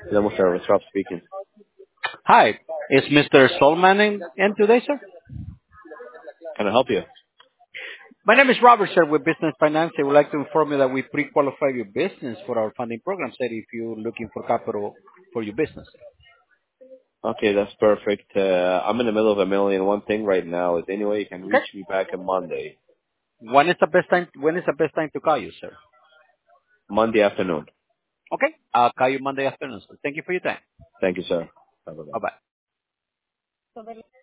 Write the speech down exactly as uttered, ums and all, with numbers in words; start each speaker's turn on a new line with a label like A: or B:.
A: Hello, mister Rob speaking.
B: Hi, is Mister Solman in, in today, sir?
A: Can I help you?
B: My name is Robert, sir, with Business Finance. I would like to inform you that we pre-qualify your business for our funding program, sir, if you're looking for capital for your business.
A: Okay, that's perfect. Uh, I'm in the middle of a million and one thing right now. Is there any way you can reach
B: Okay.
A: me back on Monday?
B: When is the best time? When is the best time to call you, sir?
A: Monday afternoon.
B: Okay. I'll call you Monday afternoon, sir. Thank you for your time.
A: Thank you, sir. Bye-bye.
B: Bye bye.